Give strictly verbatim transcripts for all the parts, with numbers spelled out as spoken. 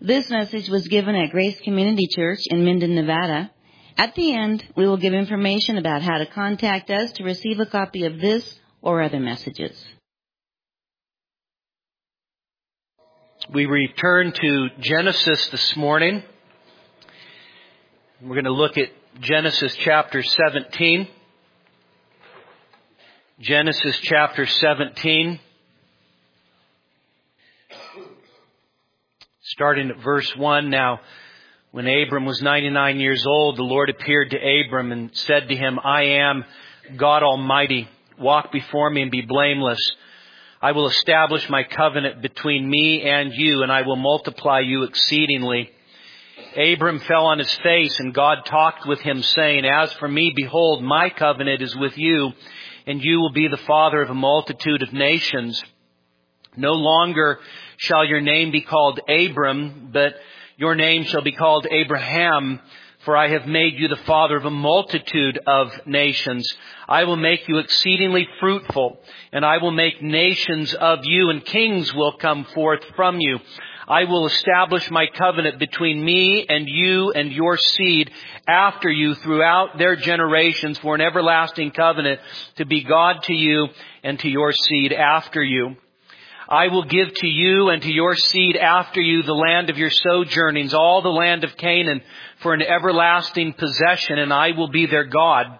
This message was given at Grace Community Church in Minden, Nevada. At the end, we will give information about how to contact us to receive a copy of this or other messages. We return to Genesis this morning. We're going to look at Genesis chapter seventeen. Genesis chapter seventeen. Starting at verse one. Now, when Abram was ninety-nine years old, the Lord appeared to Abram and said to him, I am God Almighty. Walk before me and be blameless. I will establish my covenant between me and you, and I will multiply you exceedingly. Abram fell on his face, and God talked with him, saying, As for me, behold, my covenant is with you, and you will be the father of a multitude of nations. No longer shall your name be called Abram, but your name shall be called Abraham, for I have made you the father of a multitude of nations. I will make you exceedingly fruitful, and I will make nations of you, and kings will come forth from you. I will establish my covenant between me and you and your seed after you throughout their generations for an everlasting covenant to be God to you and to your seed after you. I will give to you and to your seed after you the land of your sojournings, all the land of Canaan, for an everlasting possession, and I will be their God.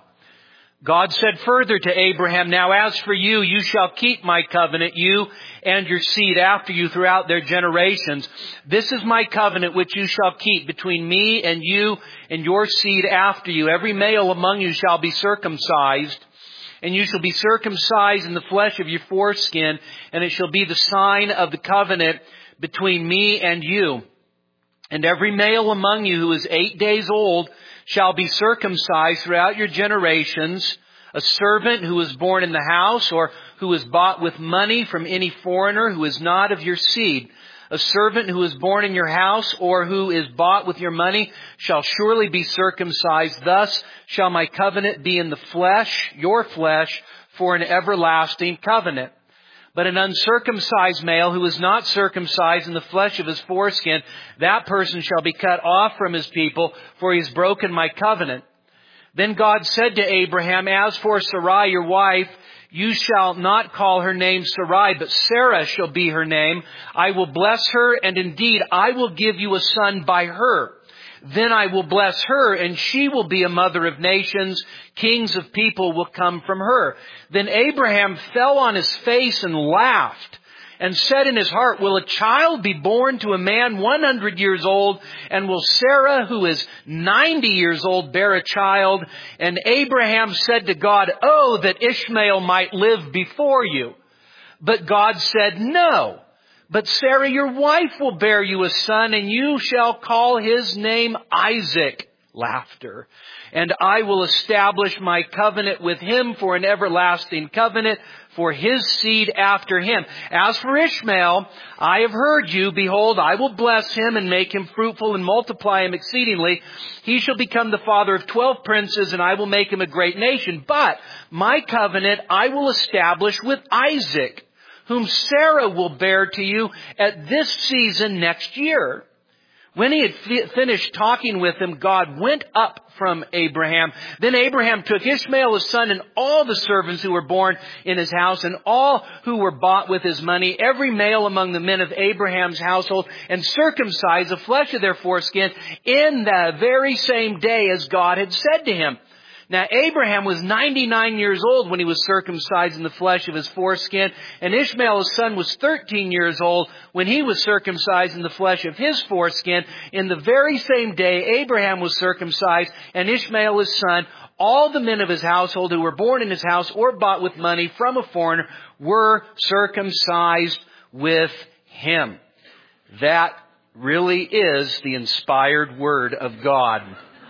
God said further to Abraham, Now as for you, you shall keep my covenant, you and your seed after you throughout their generations. This is my covenant which you shall keep between me and you and your seed after you. Every male among you shall be circumcised. And you shall be circumcised in the flesh of your foreskin, and it shall be the sign of the covenant between me and you. And every male among you who is eight days old shall be circumcised throughout your generations. A servant who is born in the house or who is bought with money from any foreigner who is not of your seed. A servant who is born in your house or who is bought with your money shall surely be circumcised. Thus shall my covenant be in the flesh, your flesh, for an everlasting covenant. But an uncircumcised male who is not circumcised in the flesh of his foreskin, that person shall be cut off from his people, for he has broken my covenant. Then God said to Abraham, As for Sarai, your wife, you shall not call her name Sarai, but Sarah shall be her name. I will bless her, and indeed I will give you a son by her. Then I will bless her, and she will be a mother of nations. Kings of people will come from her. Then Abraham fell on his face and laughed, and said in his heart, Will a child be born to a man one hundred years old? And will Sarah, who is ninety years old, bear a child? And Abraham said to God, Oh, that Ishmael might live before you. But God said, No. But Sarah, your wife, will bear you a son, and you shall call his name Isaac. Laughter. And I will establish my covenant with him for an everlasting covenant for his seed after him. As for Ishmael, I have heard you. Behold, I will bless him and make him fruitful and multiply him exceedingly. He shall become the father of twelve princes, and I will make him a great nation. But my covenant I will establish with Isaac, whom Sarah will bear to you at this season next year. When he had fi- finished talking with him, God went up from Abraham. Then Abraham took Ishmael his son and all the servants who were born in his house and all who were bought with his money, every male among the men of Abraham's household, and circumcised the flesh of their foreskin in the very same day as God had said to him. Now Abraham was ninety-nine years old when he was circumcised in the flesh of his foreskin, and Ishmael his son was thirteen years old when he was circumcised in the flesh of his foreskin. In the very same day Abraham was circumcised, and Ishmael his son. All the men of his household who were born in his house or bought with money from a foreigner were circumcised with him. That really is the inspired word of God.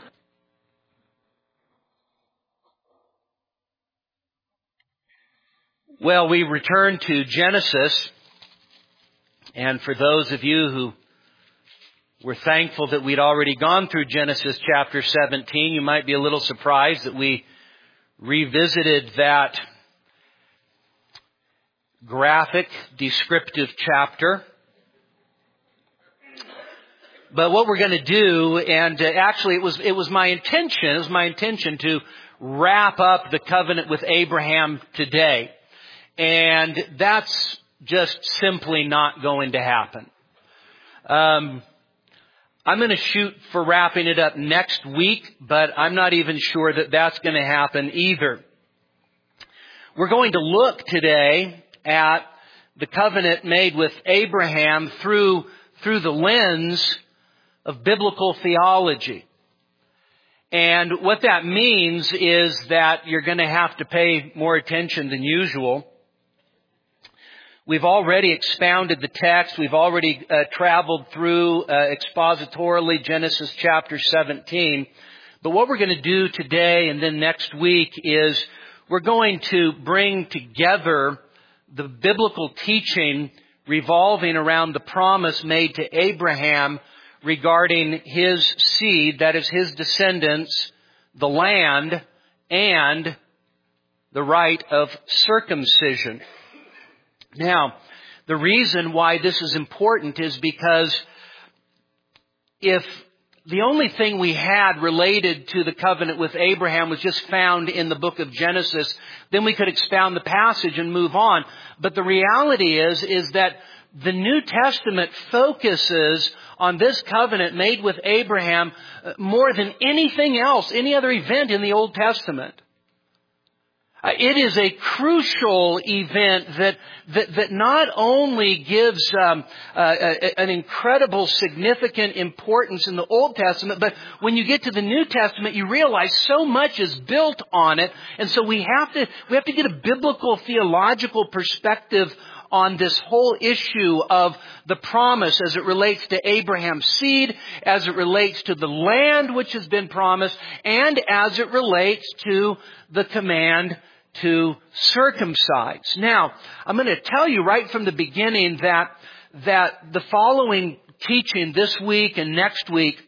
Well, we return to Genesis, and for those of you who were thankful that we'd already gone through Genesis chapter seventeen, you might be a little surprised that we revisited that graphic, descriptive chapter. But what we're going to do, and uh, actually it was, it was my intention, it was my intention to wrap up the covenant with Abraham today. And that's just simply not going to happen. Um, I'm going to shoot for wrapping it up next week, but I'm not even sure that that's going to happen either. We're going to look today at the covenant made with Abraham through, through the lens of biblical theology. And what that means is that you're going to have to pay more attention than usual. We've already expounded the text. We've already uh, traveled through uh, expositorily Genesis chapter seventeen. But what we're going to do today and then next week is we're going to bring together the biblical teaching revolving around the promise made to Abraham regarding his seed, that is his descendants, the land, and the rite of circumcision. Now, the reason why this is important is because if the only thing we had related to the covenant with Abraham was just found in the book of Genesis, then we could expound the passage and move on. But the reality is, is that the New Testament focuses on this covenant made with Abraham more than anything else, any other event in the Old Testament. It is a crucial event that that, that not only gives um, uh, an incredible, significant importance in the Old Testament, but when you get to the New Testament, you realize so much is built on it, and so we have to we have to get a biblical, theological perspective on this whole issue of the promise as it relates to Abraham's seed, as it relates to the land which has been promised, and as it relates to the command to circumcise. Now, I'm going to tell you right from the beginning that that the following teaching this week and next week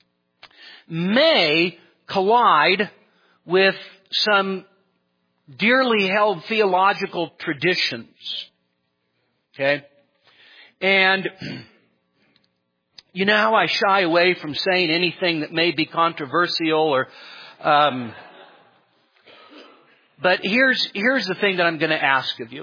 may collide with some dearly held theological traditions. Okay? And you know how I shy away from saying anything that may be controversial or, um, but here's, here's the thing that I'm going to ask of you.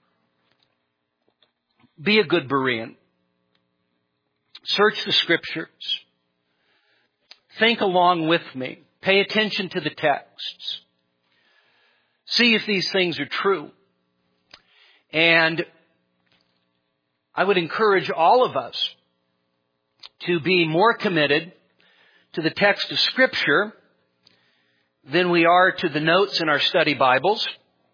Be a good Berean. Search the scriptures. Think along with me. Pay attention to the texts. See if these things are true. And I would encourage all of us to be more committed to the text of Scripture than we are to the notes in our study Bibles,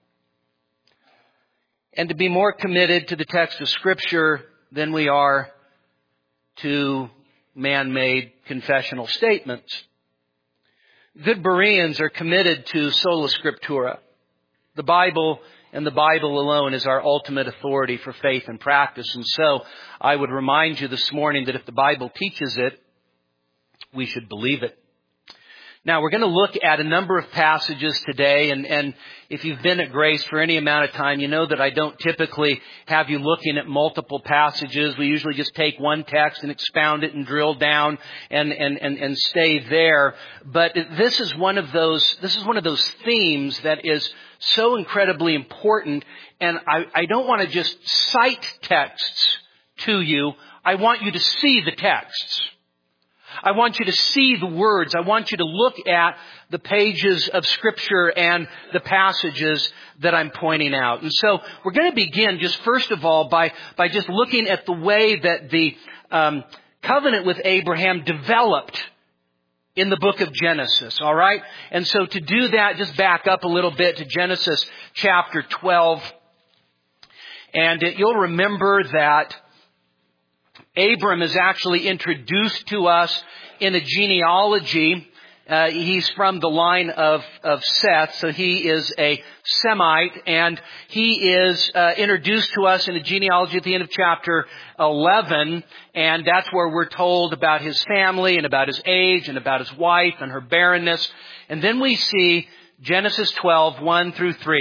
and to be more committed to the text of Scripture than we are to man-made confessional statements. Good Bereans are committed to sola scriptura. The Bible and the Bible alone is our ultimate authority for faith and practice. And so I would remind you this morning that if the Bible teaches it, we should believe it. Now, we're going to look at a number of passages today, and, and if you've been at Grace for any amount of time, you know that I don't typically have you looking at multiple passages. We usually just take one text and expound it and drill down and, and, and, and stay there. But this is one of those, this is one of those themes that is so incredibly important, and I, I don't want to just cite texts to you. I want you to see the texts. I want you to see the words. I want you to look at the pages of Scripture and the passages that I'm pointing out. And so we're going to begin just first of all by, by just looking at the way that the um, covenant with Abraham developed in the book of Genesis, all right? And so to do that, just back up a little bit to Genesis chapter twelve. And you'll remember that Abram is actually introduced to us in a genealogy. Uh, he's from the line of, of Seth, so he is a Semite, and he is uh, introduced to us in a genealogy at the end of chapter eleven, and that's where we're told about his family and about his age and about his wife and her barrenness. And then we see Genesis twelve, one through three.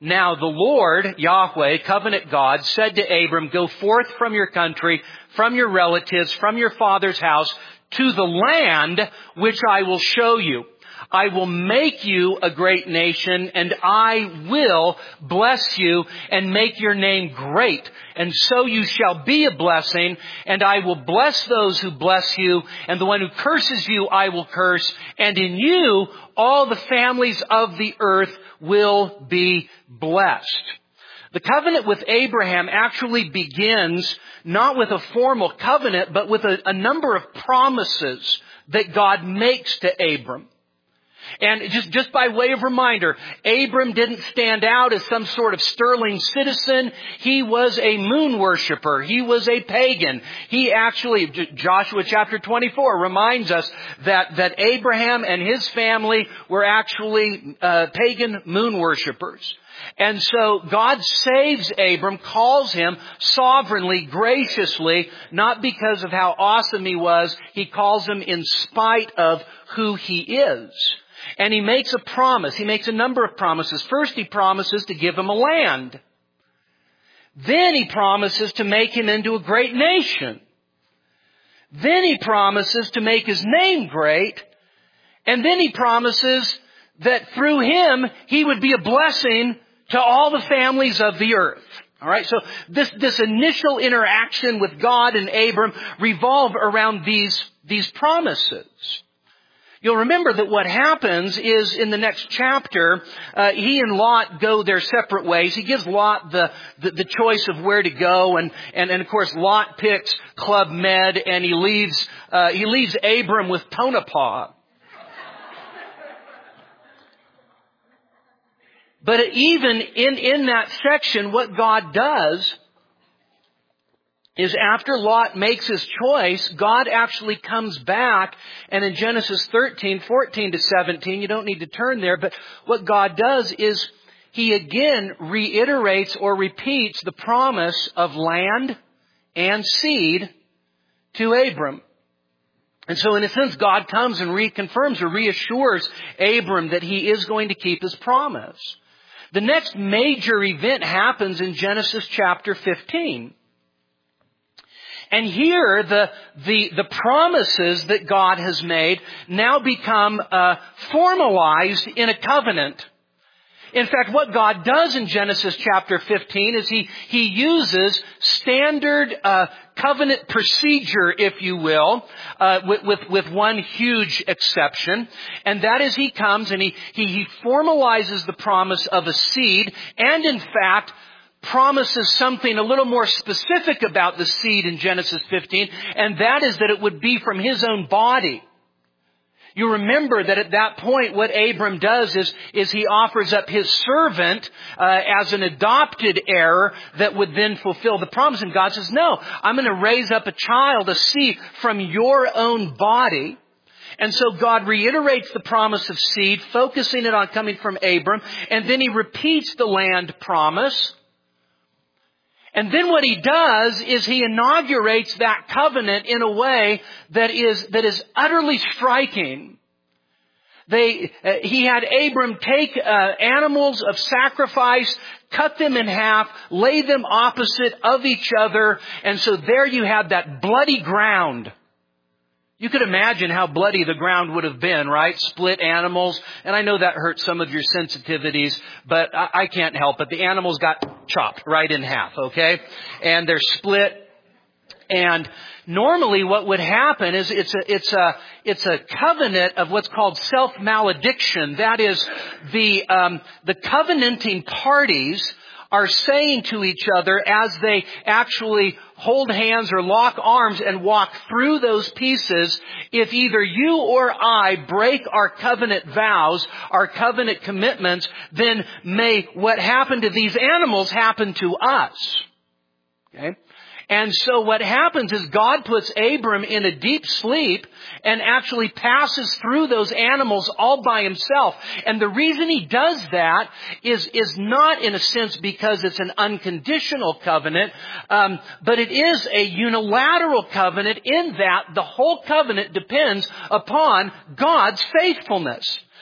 Now the Lord, Yahweh, covenant God, said to Abram, go forth from your country, from your relatives, from your father's house, to the land which I will show you. I will make you a great nation, and I will bless you and make your name great. And so you shall be a blessing, and I will bless those who bless you, and the one who curses you I will curse. And in you all the families of the earth will be blessed. The covenant with Abraham actually begins not with a formal covenant, but with a, a number of promises that God makes to Abram. And just, just by way of reminder, Abram didn't stand out as some sort of sterling citizen. He was a moon worshiper. He was a pagan. He actually, Joshua chapter twenty-four reminds us that, that Abraham and his family were actually uh, pagan moon worshipers. And so God saves Abram, calls him sovereignly, graciously, not because of how awesome he was. He calls him in spite of who he is. And he makes a promise. He makes a number of promises. First, he promises to give him a land. Then he promises to make him into a great nation. Then he promises to make his name great. And then he promises that through him, he would be a blessing to all the families of the earth. All right, so this, this initial interaction with God and Abram revolve around these, these promises. You'll remember that what happens is in the next chapter, uh, he and Lot go their separate ways. He gives Lot the, the, the choice of where to go, and, and, and of course Lot picks Club Med, and he leaves, uh, he leaves Abram with Tonopah. But even in, in that section, what God does is after Lot makes his choice, God actually comes back, and in Genesis thirteen, fourteen to seventeen, you don't need to turn there, but what God does is he again reiterates or repeats the promise of land and seed to Abram. And so in a sense, God comes and reconfirms or reassures Abram that he is going to keep his promise. The next major event happens in Genesis chapter fifteen. And here, the, the, the promises that God has made now become uh, formalized in a covenant. In fact, what God does in Genesis chapter fifteen is He, He uses standard uh, covenant procedure, if you will, uh, with, with, with one huge exception. And that is He comes and He, He, He formalizes the promise of a seed, and in fact, promises something a little more specific about the seed in Genesis fifteen, and that is that it would be from His own body. You remember that at that point what Abram does is, is he offers up his servant uh, as an adopted heir that would then fulfill the promise. And God says, no, I'm going to raise up a child, a seed from your own body. And so God reiterates the promise of seed, focusing it on coming from Abram, and then He repeats the land promise. And then what He does is He inaugurates that covenant in a way that is, that is utterly striking. They, uh, he had Abram take uh, animals of sacrifice, cut them in half, lay them opposite of each other, and so there you have that bloody ground. You could imagine how bloody the ground would have been, right? Split animals. And I know that hurts some of your sensitivities, but I, I can't help it. The animals got chopped right in half, okay? And they're split. And normally what would happen is it's a, it's a, it's a covenant of what's called self-malediction. That is, the, um, the covenanting parties are saying to each other as they actually hold hands or lock arms and walk through those pieces, if either you or I break our covenant vows, our covenant commitments, then may what happened to these animals happen to us. Okay? And so what happens is God puts Abram in a deep sleep and actually passes through those animals all by himself. And the reason He does that is, is not in a sense because it's an unconditional covenant, um, but it is a unilateral covenant in that the whole covenant depends upon God's faithfulness.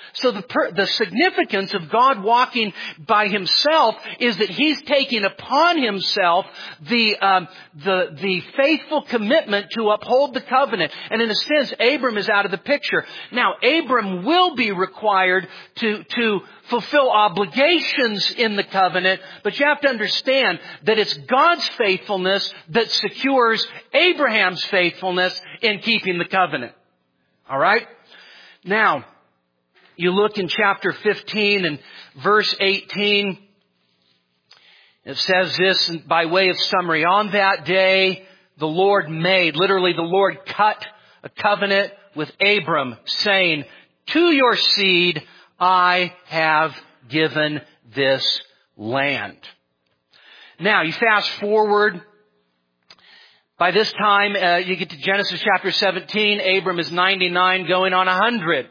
So the per, the significance of God walking by Himself is that He's taking upon Himself the um, the the faithful commitment to uphold the covenant. And in a sense, Abram is out of the picture. Now, Abram will be required to to fulfill obligations in the covenant, but you have to understand that it's God's faithfulness that secures Abraham's faithfulness in keeping the covenant. All right? Now, you look in chapter fifteen and verse eighteen. It says this by way of summary. On that day, the Lord made, literally the Lord cut a covenant with Abram, saying, to your seed I have given this land. Now, you fast forward. By this time, uh, you get to Genesis chapter seventeen. Abram is ninety-nine, going on one hundred.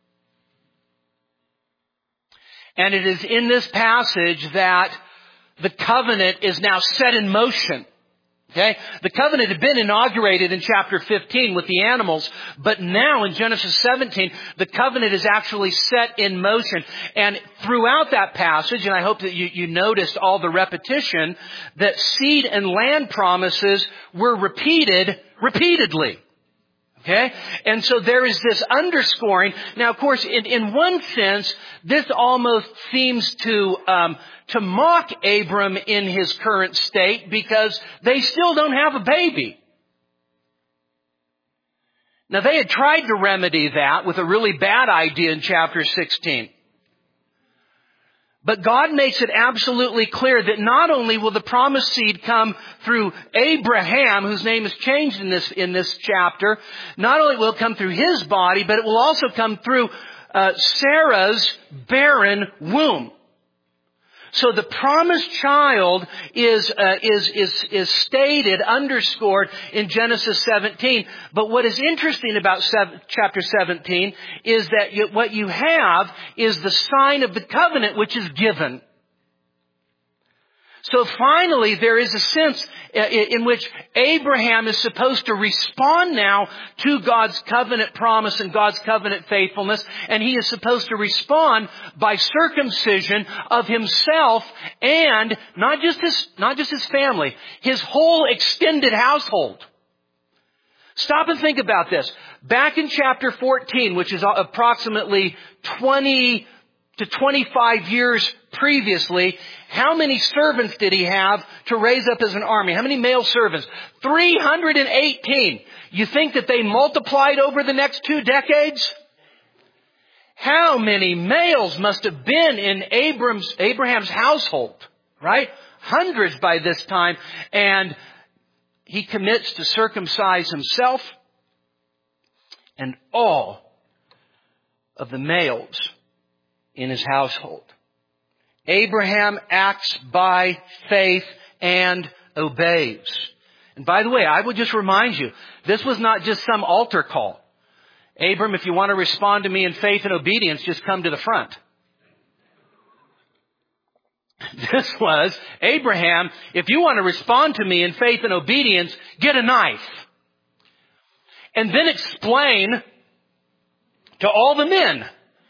And it is in this passage that the covenant is now set in motion. Okay? The covenant had been inaugurated in chapter fifteen with the animals, but now in Genesis seventeen, the covenant is actually set in motion. And throughout that passage, and I hope that you, you noticed all the repetition, that seed and land promises were repeated repeatedly. Okay? And so there is this underscoring. Now, of course, in, in one sense, this almost seems to um, to mock Abram in his current state because they still don't have a baby. Now, they had tried to remedy that with a really bad idea in chapter sixteen. But God makes it absolutely clear that not only will the promised seed come through Abraham, whose name is changed in this, in this chapter, not only will it come through his body, but it will also come through uh, Sarah's barren womb. So the promised child is, uh, is, is, is stated, underscored in Genesis seventeen. But what is interesting about seven, chapter seventeen is that you, what you have is the sign of the covenant which is given. So finally, there is a sense in which Abraham is supposed to respond now to God's covenant promise and God's covenant faithfulness. And he is supposed to respond by circumcision of himself and not just his, not just his family, his whole extended household. Stop and think about this. Back in chapter fourteen, which is approximately twenty to twenty-five years previously, how many servants did he have to raise up as an army? How many male servants? three hundred eighteen. You think that they multiplied over the next two decades? How many males must have been in Abram's, Abraham's household, right? Hundreds by this time. And he commits to circumcise himself and all of the males in his household. Abraham acts by faith and obeys. And by the way, I would just remind you, this was not just some altar call. Abram, if you want to respond to me in faith and obedience, just come to the front. This was, Abraham, if you want to respond to me in faith and obedience, get a knife. And then explain to all the men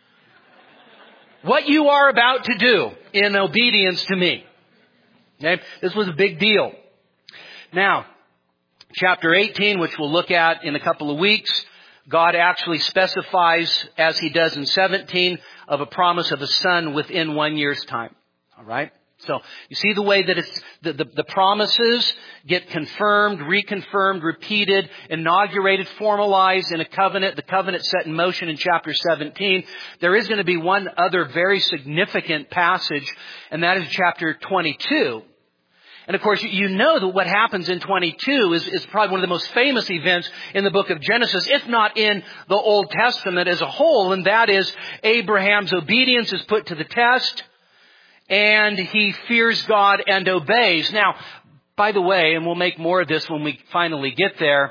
what you are about to do in obedience to me. Okay? This was a big deal. Now, chapter eighteen, which we'll look at in a couple of weeks, God actually specifies, as he does in seventeen, of a promise of a son within one year's time. All right? So you see the way that it's the, the, the promises get confirmed, reconfirmed, repeated, inaugurated, formalized in a covenant. The covenant set in motion in chapter seventeen. There is going to be one other very significant passage, and that is chapter twenty-two. And of course, you know that what happens in twenty-two is, is probably one of the most famous events in the book of Genesis, if not in the Old Testament as a whole, and that is Abraham's obedience is put to the test. And he fears God and obeys. Now, by the way, and we'll make more of this when we finally get there,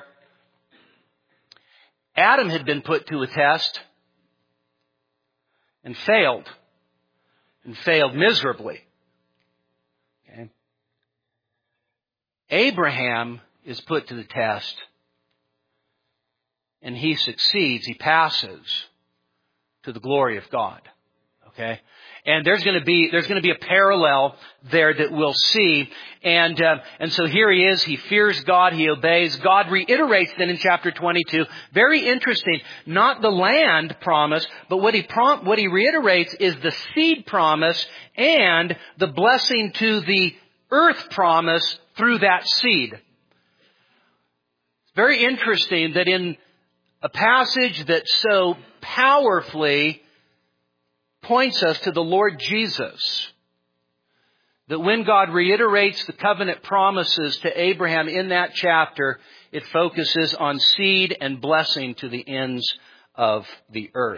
Adam had been put to a test and failed. And failed miserably. Okay. Abraham is put to the test. And he succeeds. He passes. to the glory of God. Okay? And there's going to be, there's going to be a parallel there that we'll see. And, uh, and so here he is. He fears God. He obeys. God reiterates then in chapter twenty-two. Very interesting. Not the land promise, but what he prom- what he reiterates is the seed promise and the blessing to the earth promise through that seed. It's very interesting that in a passage that so powerfully points us to the Lord Jesus, that when God reiterates the covenant promises to Abraham in that chapter, it focuses on seed and blessing to the ends of the earth.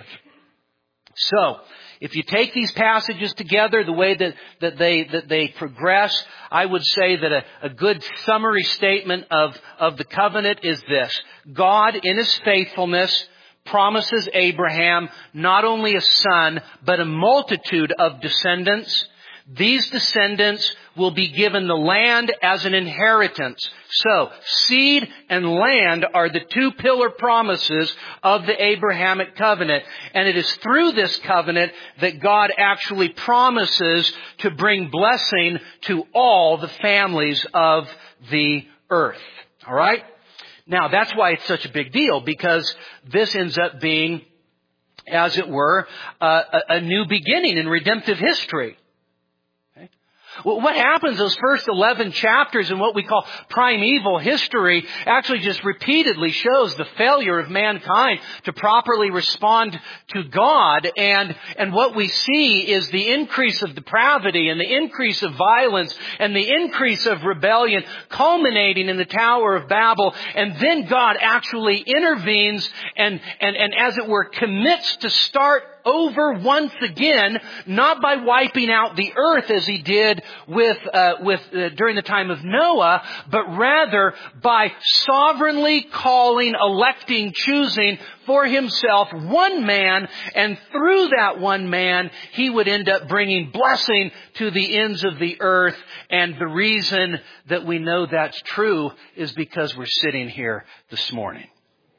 So, if you take these passages together, the way that, that they that they progress, I would say that a, a good summary statement of, of the covenant is this. God, in His faithfulness, promises Abraham not only a son, but a multitude of descendants. These descendants will be given the land as an inheritance. So, seed and land are the two pillar promises of the Abrahamic covenant. And it is through this covenant that God actually promises to bring blessing to all the families of the earth. All right? Now, that's why it's such a big deal, because this ends up being, as it were, uh, a, a new beginning in redemptive history. Okay? Well, what happens those first eleven chapters in what we call primeval history actually just repeatedly shows the failure of mankind to properly respond to God. And, and what we see is the increase of depravity and the increase of violence and the increase of rebellion culminating in the Tower of Babel. And then God actually intervenes and, and, and as it were, commits to start over once again, not by wiping out the earth as He did with uh, with uh, during the time of Noah, but rather by sovereignly calling, electing, choosing for Himself one man, and through that one man, He would end up bringing blessing to the ends of the earth. And the reason that we know that's true is because we're sitting here this morning.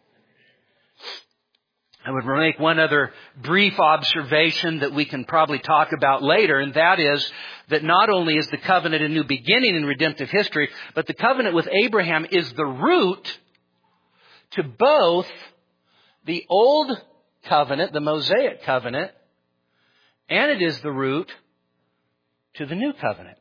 I would make one other brief observation that we can probably talk about later, and that is that not only is the covenant a new beginning in redemptive history, but the covenant with Abraham is the root to both the old covenant, the Mosaic covenant, and it is the root to the new covenant.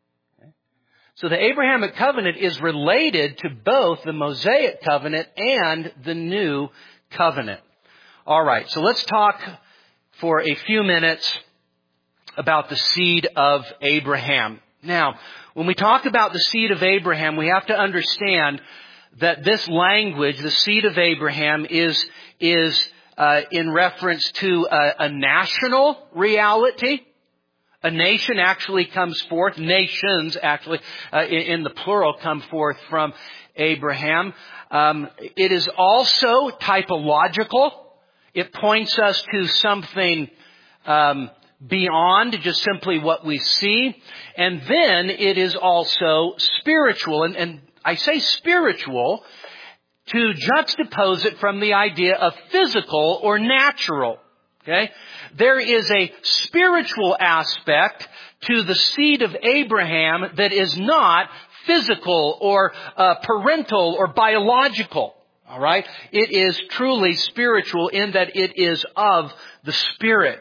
So the Abrahamic covenant is related to both the Mosaic covenant and the new covenant. All right, so let's talk for a few minutes about the seed of Abraham. Now, when we talk about the seed of Abraham, we have to understand that this language, the seed of Abraham, is is uh, in reference to a, a national reality. A nation actually comes forth. Nations actually, uh, in, in the plural, come forth from Abraham. Um, it is also typological. It points us to something um, beyond just simply what we see. And then it is also spiritual. And, and I say spiritual to juxtapose it from the idea of physical or natural. Okay? There is a spiritual aspect to the seed of Abraham that is not physical or uh, parental or biological. All right? It is truly spiritual in that it is of the Spirit.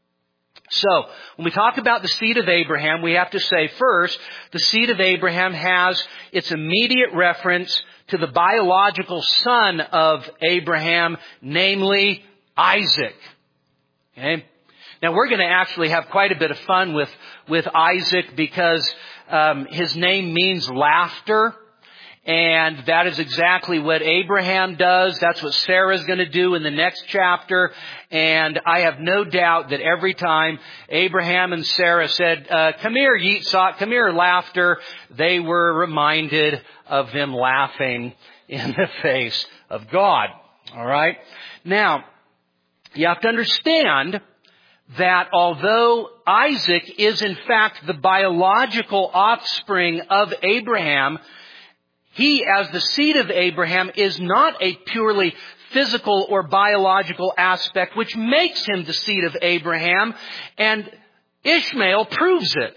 So, when we talk about the seed of Abraham, we have to say first, the seed of Abraham has its immediate reference to the biological son of Abraham, namely Isaac. Okay? Now, we're going to actually have quite a bit of fun with, with Isaac because um, his name means laughter. And that is exactly what Abraham does. That's what Sarah's going to do in the next chapter. And I have no doubt that every time Abraham and Sarah said, uh, come here, Yitzhak, come here, laughter, they were reminded of them laughing in the face of God. All right? Now, you have to understand that although Isaac is in fact the biological offspring of Abraham, He, as the seed of Abraham, is not a purely physical or biological aspect which makes him the seed of Abraham, and Ishmael proves it.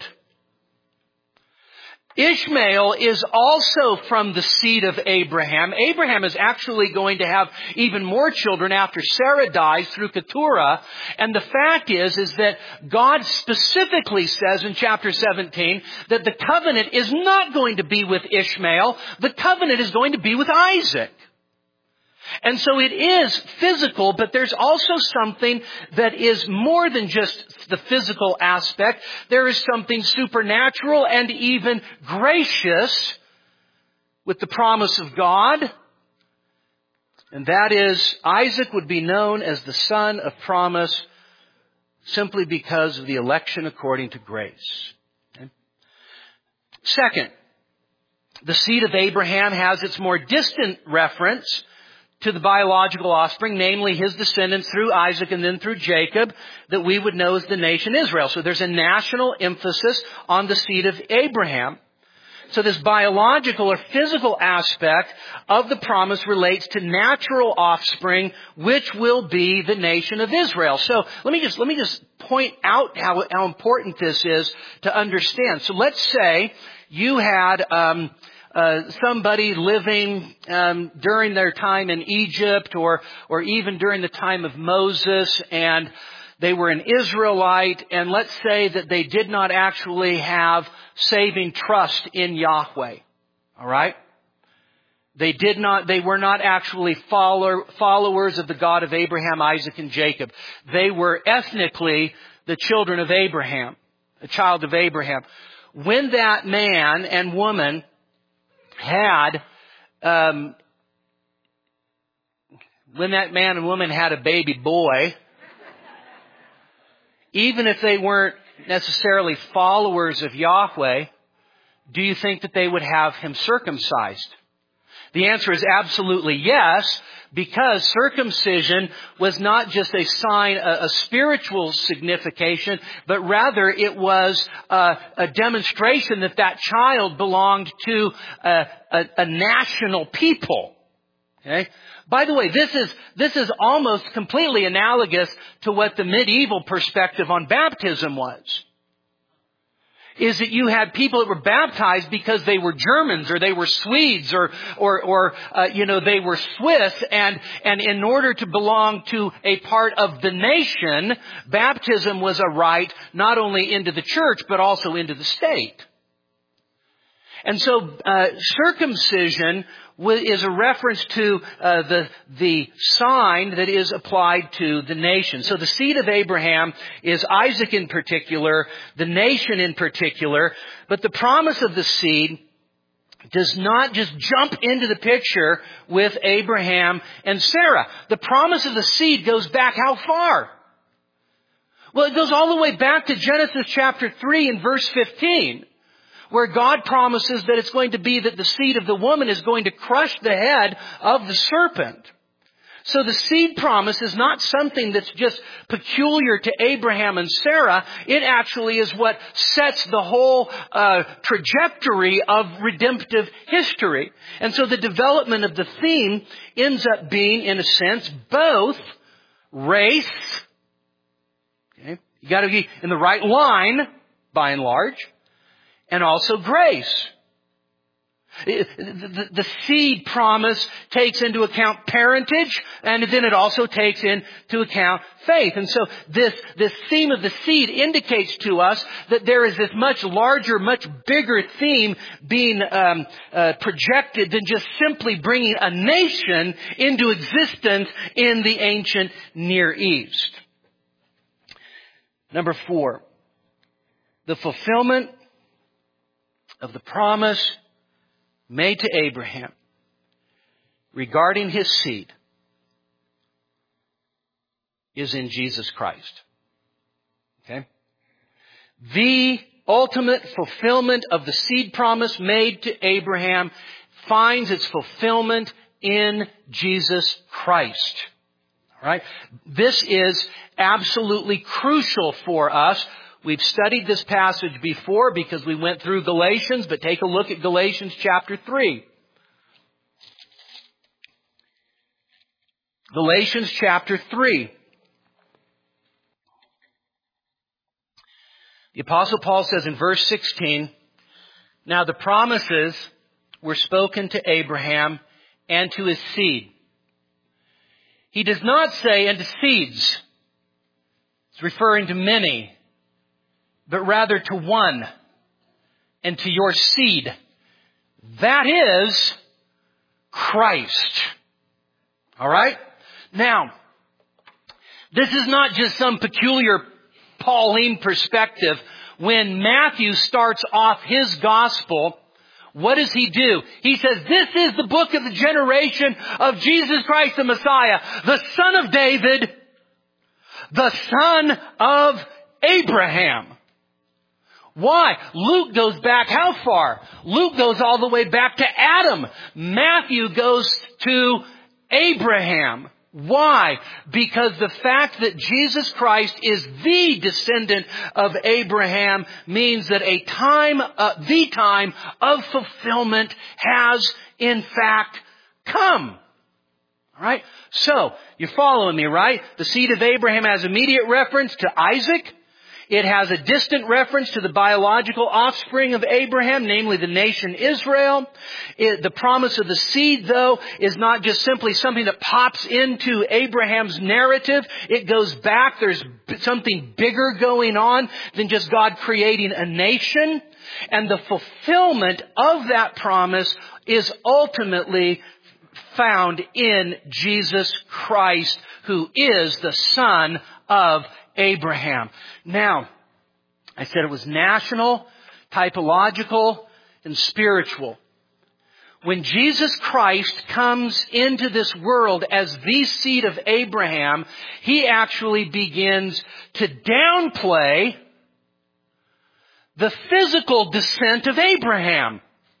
Ishmael is also from the seed of Abraham. Abraham is actually going to have even more children after Sarah dies through Keturah. And the fact is, is that God specifically says in chapter seventeen that the covenant is not going to be with Ishmael. The covenant is going to be with Isaac. And so it is physical, but there's also something that is more than just the physical aspect. There is something supernatural and even gracious with the promise of God. And that is, Isaac would be known as the son of promise simply because of the election according to grace. Okay? Second, the seed of Abraham has its more distant reference to the biological offspring, namely his descendants through Isaac and then through Jacob, that we would know as the nation Israel. So there's a national emphasis on the seed of Abraham. So this biological or physical aspect of the promise relates to natural offspring, which will be the nation of Israel. So let me just, let me just point out how, how important this is to understand. So let's say you had, um, Uh, somebody living um, during their time in Egypt or or even during the time of Moses, and they were an Israelite, and let's say that they did not actually have saving trust in Yahweh. All right? They did not, they were not actually follow, followers of the God of Abraham, Isaac, and Jacob. They were ethnically the children of Abraham, a child of Abraham. When that man and woman had, um, when that man and woman had a baby boy, even if they weren't necessarily followers of Yahweh, do you think that they would have him circumcised? The answer is absolutely yes, because circumcision was not just a sign, a, a spiritual signification, but rather it was a, a demonstration that that child belonged to a, a, a national people. Okay? By the way, this is, this is almost completely analogous to what the medieval perspective on baptism was. Is that you had people that were baptized because they were Germans or they were Swedes or, or, or, uh, you know, they were Swiss. And, and in order to belong to a part of the nation, baptism was a right not only into the church, but also into the state. And so, uh, circumcision is a reference to uh, the the sign that is applied to the nation. So the seed of Abraham is Isaac in particular, the nation in particular, but the promise of the seed does not just jump into the picture with Abraham and Sarah. The promise of the seed goes back how far? Well, it goes all the way back to Genesis chapter three and verse fifteen. Where God promises that it's going to be that the seed of the woman is going to crush the head of the serpent. So the seed promise is not something that's just peculiar to Abraham and Sarah. It actually is what sets the whole uh, trajectory of redemptive history. And so the development of the theme ends up being, in a sense, both race. Okay? You got to be in the right line, by and large. And also grace. The, the, the seed promise takes into account parentage, and then it also takes into account faith. And so this, this theme of the seed indicates to us that there is this much larger, much bigger theme being um, uh, projected than just simply bringing a nation into existence in the ancient Near East. Number four, the fulfillment of the promise made to Abraham regarding his seed is in Jesus Christ. Okay? The ultimate fulfillment of the seed promise made to Abraham finds its fulfillment in Jesus Christ. All right? This is absolutely crucial for us. We've studied this passage before because we went through Galatians, but take a look at Galatians chapter three. Galatians chapter three. The Apostle Paul says in verse sixteen, "Now the promises were spoken to Abraham and to his seed." He does not say, "and to seeds." It's referring to many, but rather to one, and to your seed. That is Christ. All right? Now, this is not just some peculiar Pauline perspective. When Matthew starts off his gospel, what does he do? He says, this is the book of the generation of Jesus Christ the Messiah, the son of David, the son of Abraham. Why? Luke goes back how far? Luke goes all the way back to Adam. Matthew goes to Abraham. Why? Because the fact that Jesus Christ is the descendant of Abraham means that a time, uh, the time of fulfillment has in fact come. All right? So, you're following me, right? The seed of Abraham has immediate reference to Isaac. It has a distant reference to the biological offspring of Abraham, namely the nation Israel. It, the promise of the seed, though, is not just simply something that pops into Abraham's narrative. It goes back. There's something bigger going on than just God creating a nation. And the fulfillment of that promise is ultimately found in Jesus Christ, who is the Son of Abraham. Now, I said it was national, typological, and spiritual. When Jesus Christ comes into this world as the seed of Abraham, He actually begins to downplay the physical descent of Abraham.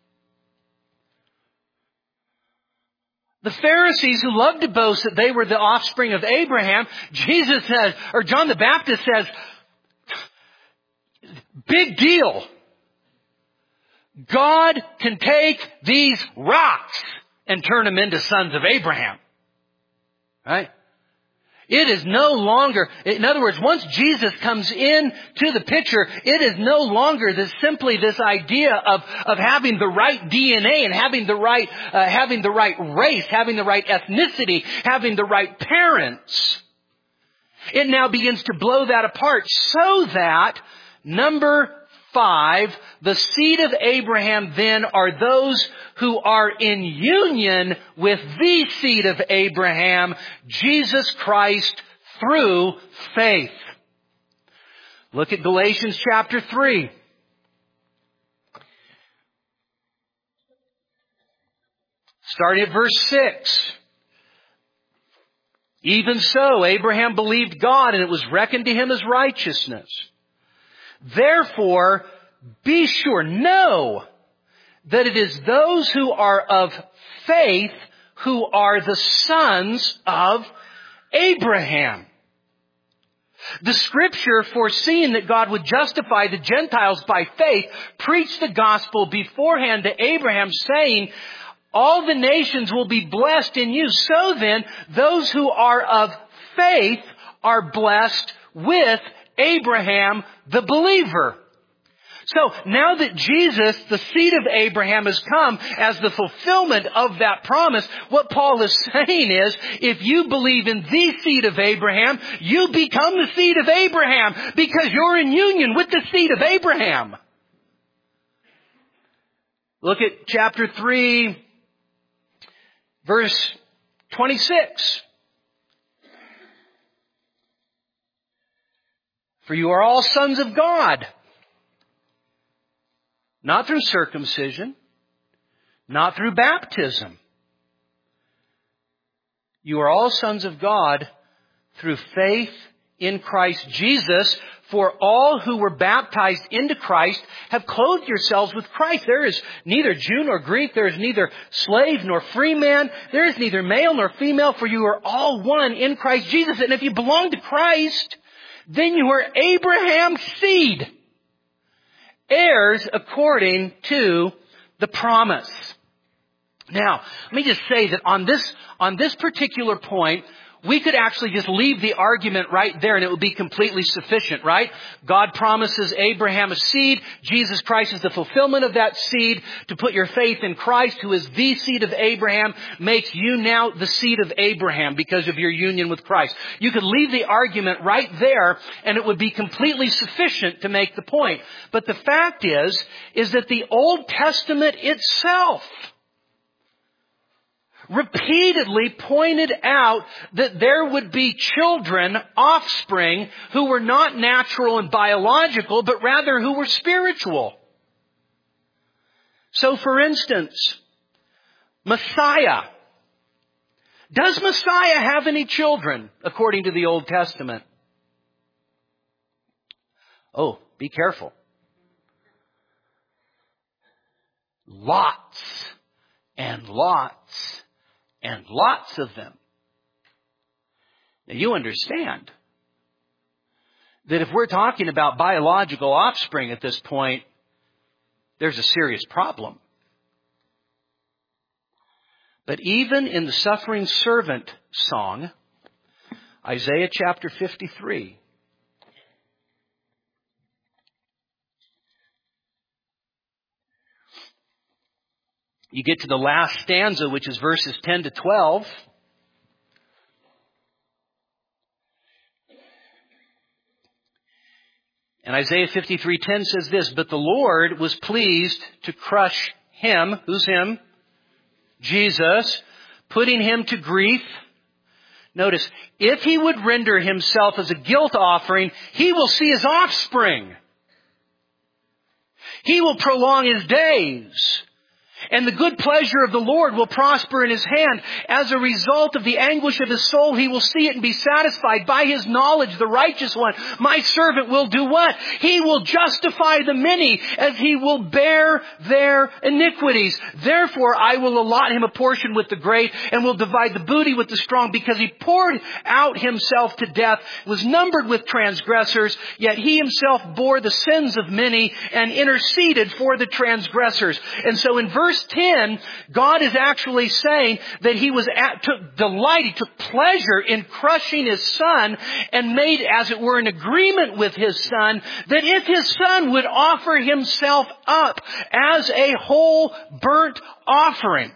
The Pharisees who loved to boast that they were the offspring of Abraham, Jesus says, or John the Baptist says, big deal. God can take these rocks and turn them into sons of Abraham. Right? It is no longer, in other words, once Jesus comes in to the picture, it is no longer this simply this idea of, of having the right D N A and having the right, uh, having the right race, having the right ethnicity, having the right parents. It now begins to blow that apart so that, number five, the seed of Abraham then are those who are in union with the seed of Abraham, Jesus Christ, through faith. Look at Galatians chapter three. Starting at verse six. Even so, Abraham believed God, and it was reckoned to him as righteousness. Therefore, be sure, know that it is those who are of faith who are the sons of Abraham. The Scripture, foreseeing that God would justify the Gentiles by faith, preached the gospel beforehand to Abraham, saying, all the nations will be blessed in you. So then, those who are of faith are blessed with Abraham, the believer. So now that Jesus, the seed of Abraham, has come as the fulfillment of that promise, what Paul is saying is, if you believe in the seed of Abraham, you become the seed of Abraham because you're in union with the seed of Abraham. Look at chapter three, verse twenty-six. For you are all sons of God. Not through circumcision, not through baptism. You are all sons of God through faith in Christ Jesus. For all who were baptized into Christ have clothed yourselves with Christ. There is neither Jew nor Greek. There is neither slave nor free man. There is neither male nor female, for you are all one in Christ Jesus. And if you belong to Christ, then you are Abraham's seed, heirs according to the promise. Now, let me just say that on this, on this particular point, we could actually just leave the argument right there and it would be completely sufficient, right? God promises Abraham a seed. Jesus Christ is the fulfillment of that seed. To put your faith in Christ, who is the seed of Abraham, makes you now the seed of Abraham because of your union with Christ. You could leave the argument right there and it would be completely sufficient to make the point. But the fact is, is that the Old Testament itself repeatedly pointed out that there would be children, offspring, who were not natural and biological, but rather who were spiritual. So for instance, Messiah. Does Messiah have any children according to the Old Testament? Oh, be careful. Lots and lots and lots of them. Now you understand that if we're talking about biological offspring at this point, there's a serious problem. But even in the suffering servant song, Isaiah chapter fifty-three, you get to the last stanza, which is verses ten to twelve. And Isaiah fifty-three ten says this, "But the Lord was pleased to crush him," who's him? Jesus, "putting him to grief." Notice, "if he would render himself as a guilt offering, he will see his offspring. He will prolong his days. And the good pleasure of the Lord will prosper in his hand. As a result of the anguish of his soul, he will see it and be satisfied. By his knowledge, the righteous one, my servant, will do what? He will justify the many as he will bear their iniquities. Therefore, I will allot him a portion with the great and will divide the booty with the strong, because he poured out himself to death, was numbered with transgressors, yet he himself bore the sins of many and interceded for the transgressors." And so in verse ten, God is actually saying that he was at, took delight, he took pleasure in crushing his son, and made, as it were, an agreement with his son that if his son would offer himself up as a whole burnt offering,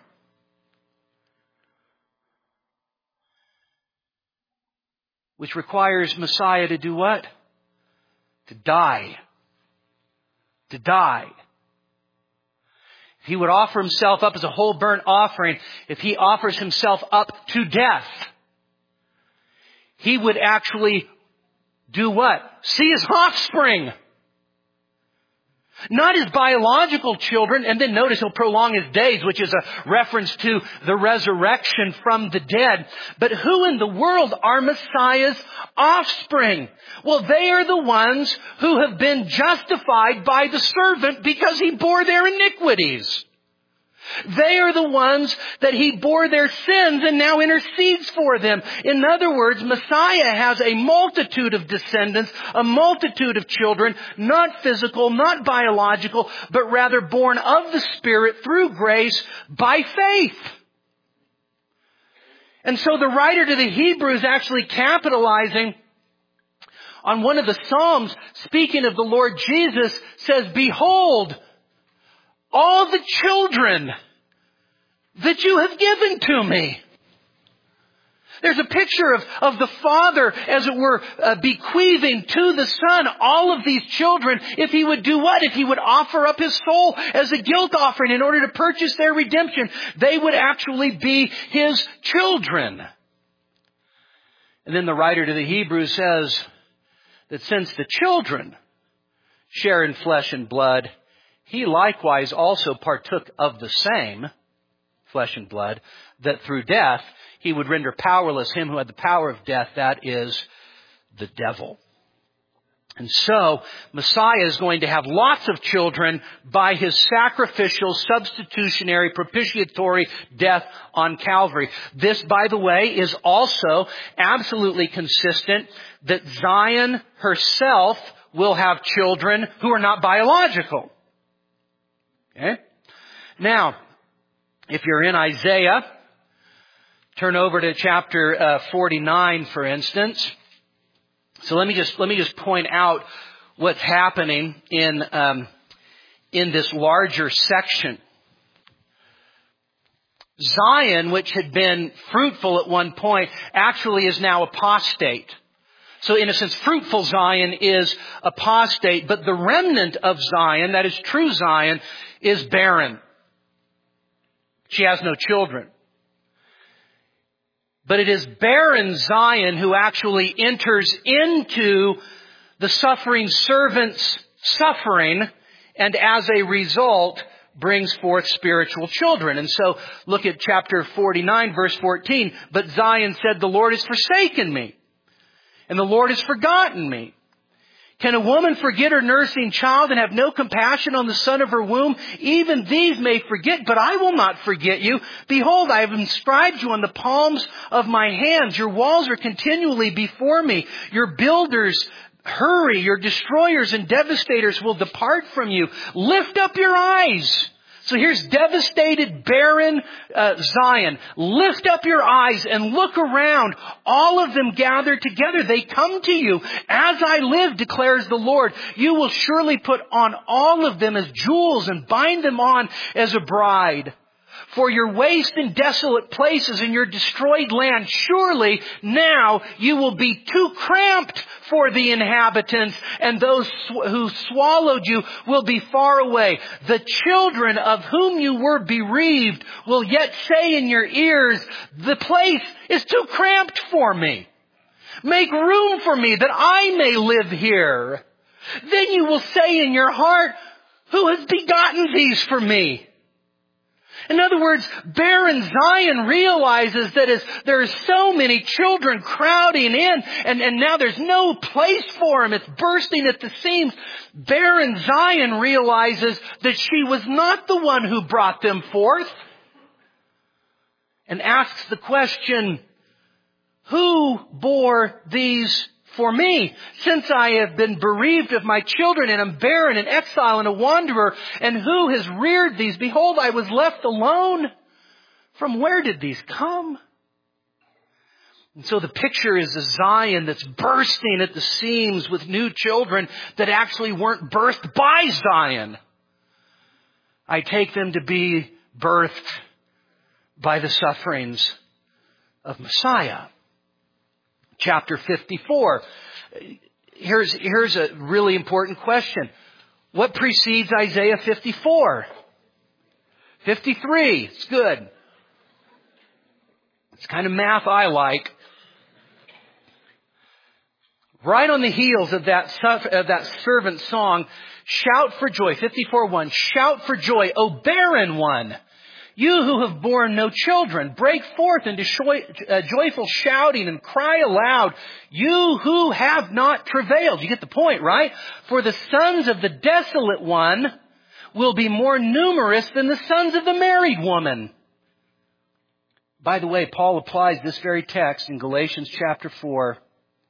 which requires Messiah to do what? To die. To die. If he would offer himself up as a whole burnt offering, if he offers himself up to death, he would actually do what? See his offspring. Not his biological children. And then notice he'll prolong his days, which is a reference to the resurrection from the dead. But who in the world are Messiah's offspring? Well, they are the ones who have been justified by the servant because he bore their iniquities. They are the ones that he bore their sins and now intercedes for them. In other words, Messiah has a multitude of descendants, a multitude of children, not physical, not biological, but rather born of the Spirit through grace by faith. And so the writer to the Hebrews, actually capitalizing on one of the Psalms, speaking of the Lord Jesus, says, "Behold, all the children that you have given to me." There's a picture of, of the Father, as it were, uh, bequeathing to the Son all of these children. If he would do what? If he would offer up his soul as a guilt offering in order to purchase their redemption, they would actually be his children. And then the writer to the Hebrews says that since the children share in flesh and blood, he likewise also partook of the same, flesh and blood, that through death he would render powerless him who had the power of death, that is, the devil. And so, Messiah is going to have lots of children by his sacrificial, substitutionary, propitiatory death on Calvary. This, by the way, is also absolutely consistent that Zion herself will have children who are not biological. Okay? Now, If you're in Isaiah, turn over to chapter uh, forty-nine, for instance. So let me just let me just point out what's happening in um, in this larger section. Zion, which had been fruitful at one point, actually is now apostate. So in a sense, fruitful Zion is apostate, but the remnant of Zion, that is true Zion, is barren. She has no children. But it is barren Zion who actually enters into the suffering servant's suffering, and as a result, brings forth spiritual children. And so look at chapter forty-nine, verse fourteen. But Zion said, the Lord has forsaken me, and the Lord has forgotten me. Can a woman forget her nursing child and have no compassion on the son of her womb? Even these may forget, but I will not forget you. Behold, I have inscribed you on the palms of my hands. Your walls are continually before me. Your builders hurry. Your destroyers and devastators will depart from you. Lift up your eyes. So here's devastated, barren uh, Zion. Lift up your eyes and look around. All of them gathered together. They come to you. As I live, declares the Lord, you will surely put on all of them as jewels and bind them on as a bride. For your waste and desolate places in your destroyed land, surely now you will be too cramped for the inhabitants, and those sw- who swallowed you will be far away. The children of whom you were bereaved will yet say in your ears, the place is too cramped for me. Make room for me that I may live here. Then you will say in your heart, who has begotten these for me? In other words, barren Zion realizes that as there's so many children crowding in, and, and now there's no place for them. It's bursting at the seams. Barren Zion realizes that she was not the one who brought them forth, and asks the question, who bore these for me, since I have been bereaved of my children and am barren and exile and a wanderer, and who has reared these? Behold, I was left alone. From where did these come? And so the picture is a Zion that's bursting at the seams with new children that actually weren't birthed by Zion. I take them to be birthed by the sufferings of Messiah. Chapter fifty-four. Here's, here's a really important question. What precedes Isaiah fifty-four? fifty-three. It's good. It's kind of math I like. Right on the heels of that, of that servant song, shout for joy. fifty-four one. Shout for joy, O barren one. You who have borne no children, break forth into joyful shouting and cry aloud. You who have not travailed. You get the point, right? For the sons of the desolate one will be more numerous than the sons of the married woman. By the way, Paul applies this very text in Galatians chapter four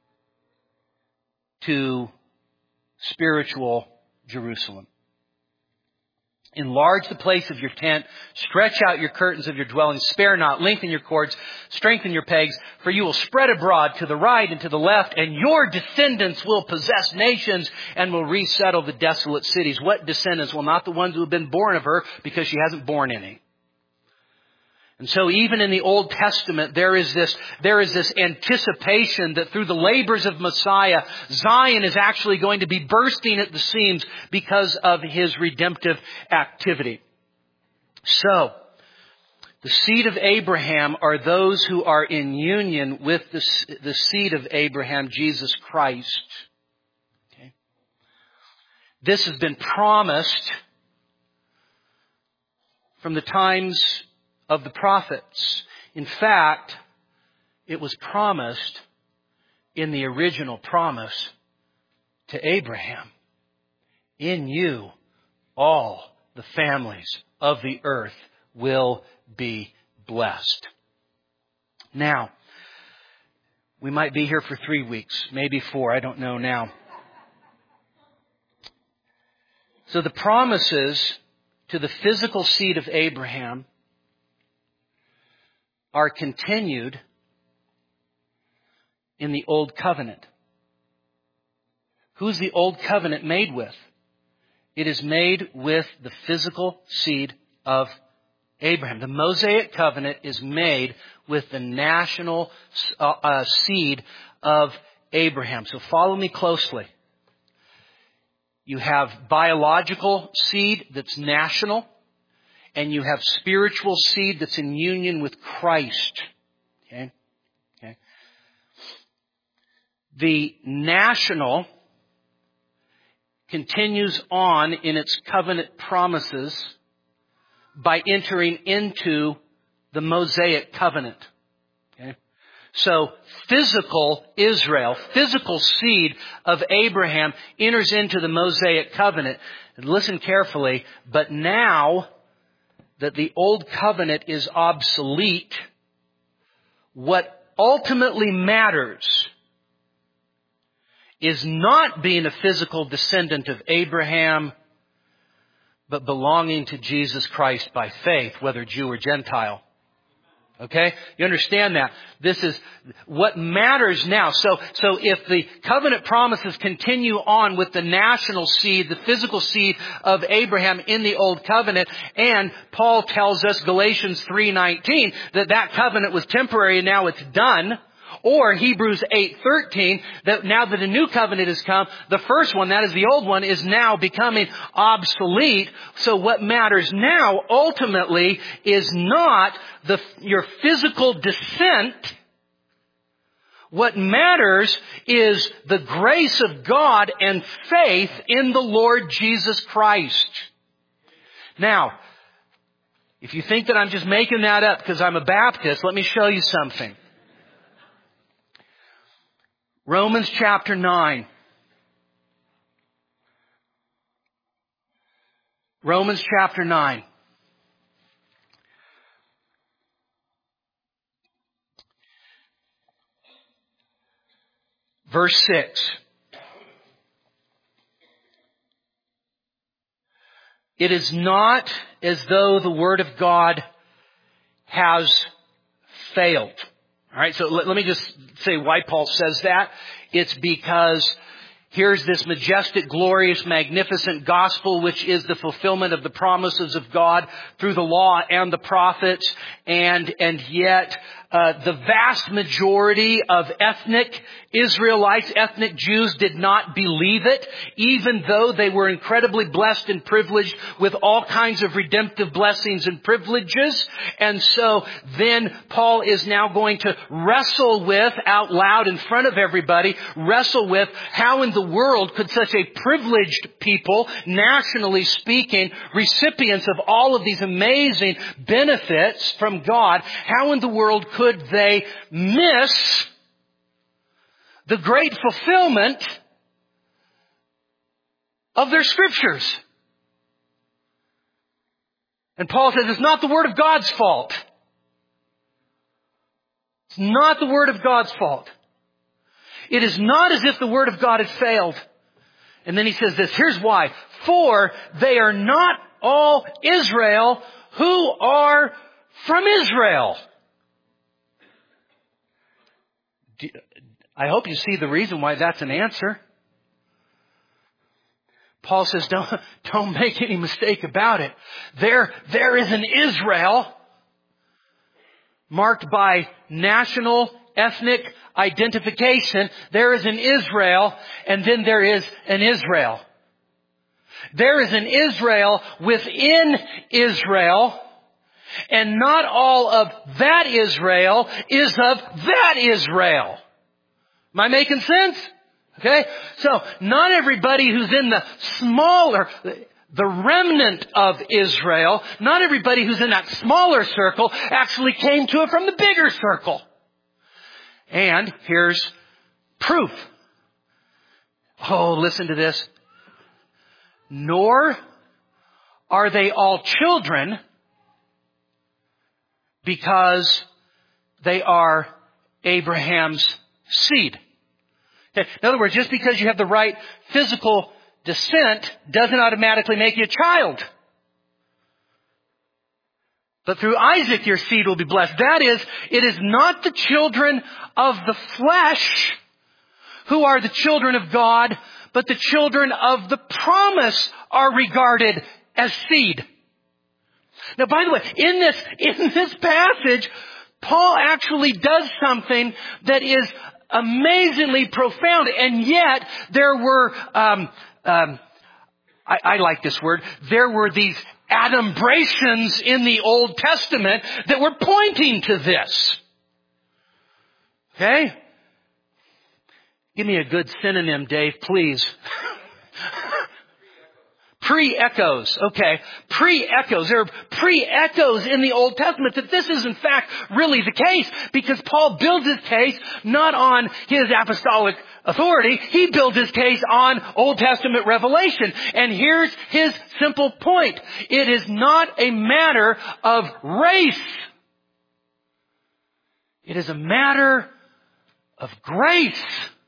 to spiritual Jerusalem. Enlarge the place of your tent. Stretch out your curtains of your dwelling. Spare not. Lengthen your cords. Strengthen your pegs. For you will spread abroad to the right and to the left, and your descendants will possess nations and will resettle the desolate cities. What descendants? Well, not the ones who have been born of her, because she hasn't borne any. And so even in the Old Testament, there is this, there is this anticipation that through the labors of Messiah, Zion is actually going to be bursting at the seams because of his redemptive activity. So, the seed of Abraham are those who are in union with the, the seed of Abraham, Jesus Christ. Okay. This has been promised from the times of the prophets. In fact, it was promised in the original promise to Abraham. In you, all the families of the earth will be blessed. Now, we might be here for three weeks, maybe four, I don't know now. So the promises to the physical seed of Abraham are continued in the Old Covenant. Who's the Old Covenant made with? It is made with the physical seed of Abraham. The Mosaic Covenant is made with the national uh, uh, seed of Abraham. So follow me closely. You have biological seed that's national, and you have spiritual seed that's in union with Christ. Okay? Okay. The national continues on in its covenant promises by entering into the Mosaic covenant. Okay? So physical Israel, physical seed of Abraham enters into the Mosaic covenant. And listen carefully, but now that the old covenant is obsolete, what ultimately matters is not being a physical descendant of Abraham, but belonging to Jesus Christ by faith, whether Jew or Gentile. Okay? You understand that? This is what matters now. So, so if the covenant promises continue on with the national seed, the physical seed of Abraham in the old covenant, and Paul tells us, Galatians three nineteen, that that covenant was temporary and now it's done. Or Hebrews eight thirteen, that now that a new covenant has come, the first one, that is the old one, is now becoming obsolete. So what matters now ultimately is not the, your physical descent. What matters is the grace of God and faith in the Lord Jesus Christ. Now, if you think that I'm just making that up because I'm a Baptist, let me show you something. Romans chapter nine. Romans chapter nine. Verse six. It is not as though the Word of God has failed. All right, so let, let me just say why Paul says that. It's because here's this majestic, glorious, magnificent gospel, which is the fulfillment of the promises of God through the law and the prophets. And, and yet, uh, the vast majority of ethnic Israelites, ethnic Jews, did not believe it, even though they were incredibly blessed and privileged with all kinds of redemptive blessings and privileges. And so then Paul is now going to wrestle with, out loud in front of everybody, wrestle with how in the world could such a privileged people, nationally speaking, recipients of all of these amazing benefits from God, how in the world could they miss the great fulfillment of their scriptures? And Paul says it's not the Word of God's fault. It's not the Word of God's fault. It is not as if the Word of God had failed. And then he says this, here's why. For they are not all Israel who are from Israel. I hope you see the reason why that's an answer. Paul says, don't, don't make any mistake about it. There, there is an Israel marked by national, ethnic identification. There is an Israel, and then there is an Israel. There is an Israel within Israel, and not all of that Israel is of that Israel. Am I making sense? Okay? So, not everybody who's in the smaller, the remnant of Israel, not everybody who's in that smaller circle actually came to it from the bigger circle. And here's proof. Oh, listen to this. Nor are they all children because they are Abraham's seed. Okay. In other words, just because you have the right physical descent doesn't automatically make you a child. But through Isaac your seed will be blessed. That is, it is not the children of the flesh who are the children of God, but the children of the promise are regarded as seed. Now, by the way, in this, in this passage, Paul actually does something that is amazingly profound, and yet there were, um, um, I, I like this word, there were these adumbrations in the Old Testament that were pointing to this. Okay? Give me a good synonym, Dave, please. Pre-echoes. Okay. Pre-echoes. There are pre-echoes in the Old Testament that this is in fact really the case, because Paul builds his case not on his apostolic authority. He builds his case on Old Testament revelation. And here's his simple point. It is not a matter of race. It is a matter of grace.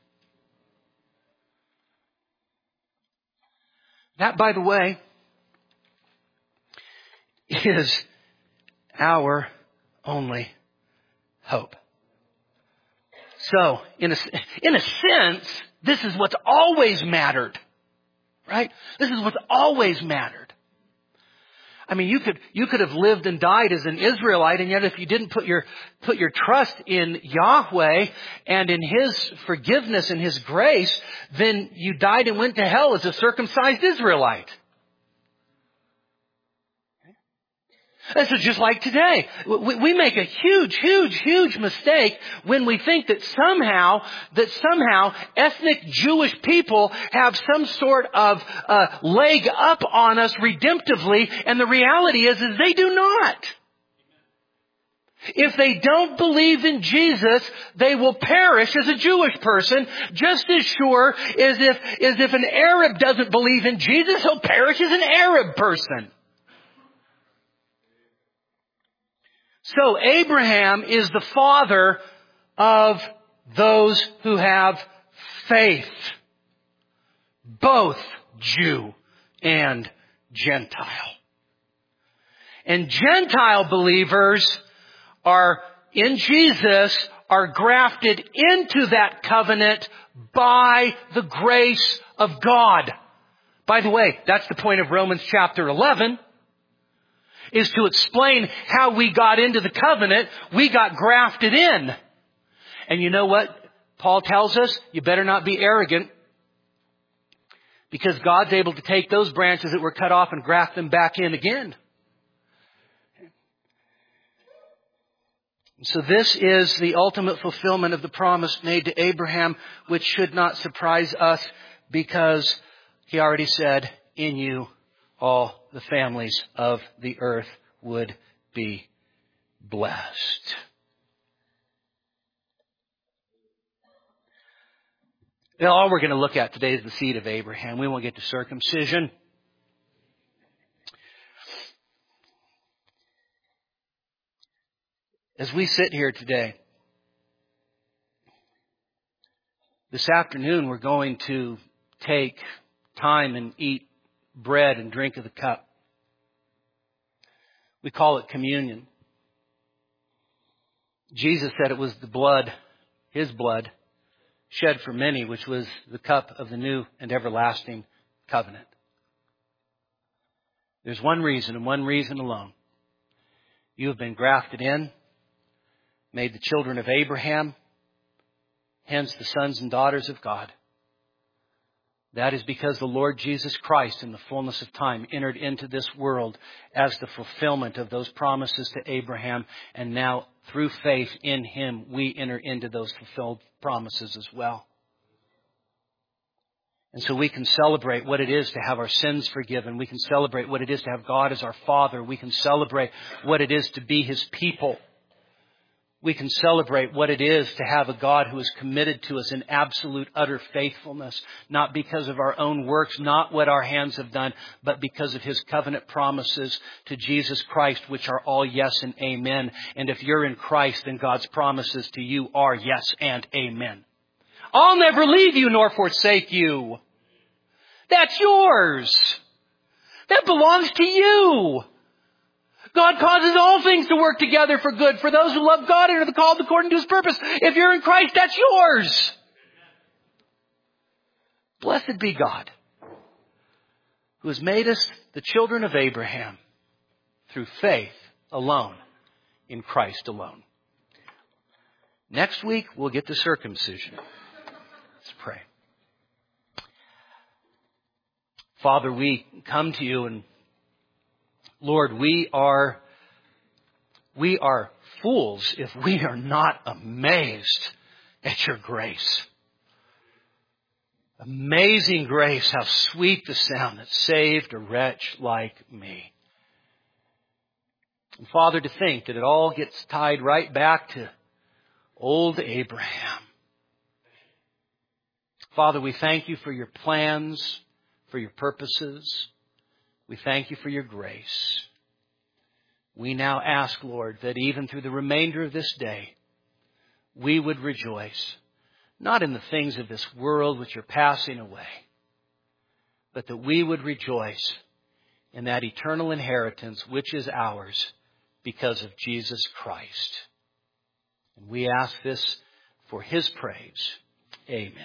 That, by the way, is our only hope. So, in a, in a sense, this is what's always mattered. Right? This is what's always mattered. I mean, you could, you could have lived and died as an Israelite, and yet if you didn't put your, put your trust in Yahweh and in His forgiveness and His grace, then you died and went to hell as a circumcised Israelite. This is just like today. We make a huge, huge, huge mistake when we think that somehow, that somehow ethnic Jewish people have some sort of uh, leg up on us redemptively, and the reality is, is they do not. If they don't believe in Jesus, they will perish as a Jewish person, just as sure as if, as if an Arab doesn't believe in Jesus, he'll perish as an Arab person. So Abraham is the father of those who have faith, both Jew and Gentile. And Gentile believers are in Jesus, are grafted into that covenant by the grace of God. By the way, that's the point of Romans chapter eleven. Is to explain how we got into the covenant. We got grafted in. And you know what Paul tells us? You better not be arrogant, because God's able to take those branches that were cut off and graft them back in again. So this is the ultimate fulfillment of the promise made to Abraham, which should not surprise us, because he already said, in you all the families of the earth would be blessed. Now, all we're going to look at today is the seed of Abraham. We won't get to circumcision. As we sit here today, this afternoon we're going to take time and eat bread and drink of the cup. We call it communion. Jesus said it was the blood, His blood, shed for many, which was the cup of the new and everlasting covenant. There's one reason and one reason alone. You have been grafted in, made the children of Abraham, hence the sons and daughters of God. That is because the Lord Jesus Christ, in the fullness of time, entered into this world as the fulfillment of those promises to Abraham. And now, through faith in Him, we enter into those fulfilled promises as well. And so we can celebrate what it is to have our sins forgiven. We can celebrate what it is to have God as our Father. We can celebrate what it is to be His people. We can celebrate what it is to have a God who is committed to us in absolute, utter faithfulness, not because of our own works, not what our hands have done, but because of His covenant promises to Jesus Christ, which are all yes and amen. And if you're in Christ, then God's promises to you are yes and amen. I'll never leave you nor forsake you. That's yours. That belongs to you. God causes all things to work together for good for those who love God and are called according to His purpose. If you're in Christ, that's yours. Blessed be God, who has made us the children of Abraham through faith alone in Christ alone. Next week, we'll get to circumcision. Let's pray. Father, we come to you, and Lord, we are, we are fools if we are not amazed at your grace. Amazing grace, how sweet the sound that saved a wretch like me. And Father, to think that it all gets tied right back to old Abraham. Father, we thank you for your plans, for your purposes. We thank you for your grace. We now ask, Lord, that even through the remainder of this day, we would rejoice, not in the things of this world which are passing away, but that we would rejoice in that eternal inheritance which is ours because of Jesus Christ. And we ask this for His praise. Amen.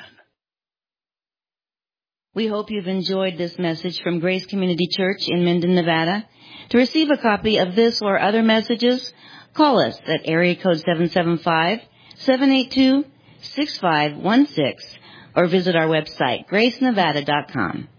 We hope you've enjoyed this message from Grace Community Church in Minden, Nevada. To receive a copy of this or other messages, call us at area code seven seven five, seven eight two, six five one six or visit our website, grace nevada dot com.